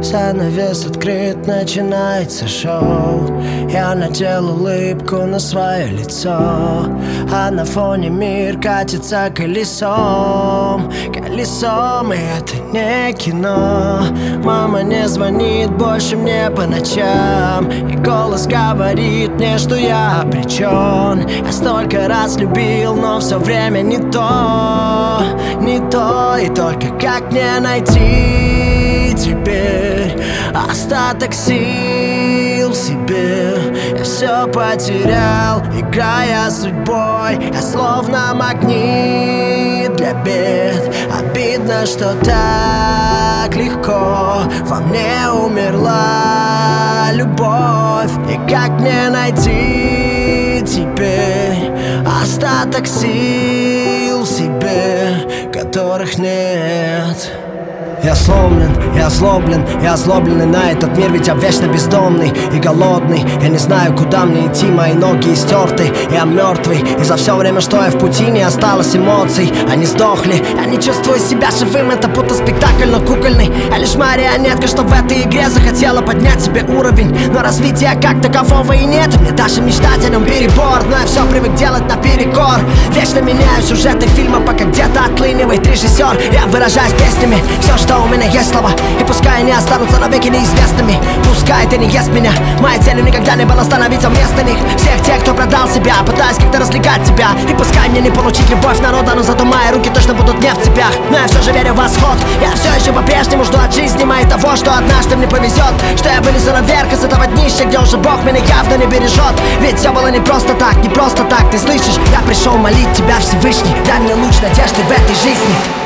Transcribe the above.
Занавес открыт, начинается шоу. Я надел улыбку на свое лицо, а на фоне мир катится колесом. Колесом, и это не кино. Мама не звонит больше мне по ночам, и голос говорит мне, что я обречен. Я столько раз любил, но все время не то, не то. И только как мне найти теперь остаток сил в себе? Я все потерял, играя судьбой. Я словно магнит для бед. Обидно, что так легко во мне умерла любовь. И как мне найти теперь остаток сил в себе, которых нет? Я сломлен, я озлоблен, я озлобленный на этот мир, ведь я вечно бездомный и голодный. Я не знаю, куда мне идти, мои ноги истерты, я мертвый. И за все время, что я в пути, не осталось эмоций. Они сдохли, я не чувствую себя живым. Это будто спектакль, но кукольный. Я лишь марионетка, что в этой игре захотела поднять себе уровень. Но развития как такового и нет. Мне даже мечтать о нем перебор, но я все привык делать наперекор. Вечно меняю сюжеты фильма, пока где-то отлынивает режиссер. Я выражаюсь песнями, все, что у меня есть слова, и пускай они останутся навеки неизвестными. Пускай ты не ест меня, моей целью никогда не было становиться вместо них. Всех тех, кто продал себя, пытаясь как-то развлекать тебя. И пускай мне не получить любовь народа, но зато мои руки точно будут не в цепях. Но я все же верю в восход, я все еще по-прежнему жду от жизни моей того, что однажды мне повезет, что я вылезу наверх из этого днища, где уже Бог меня явно не бережет. Ведь все было не просто так, не просто так, ты слышишь? Я пришел молить тебя, Всевышний, дай мне луч надежды в этой жизни.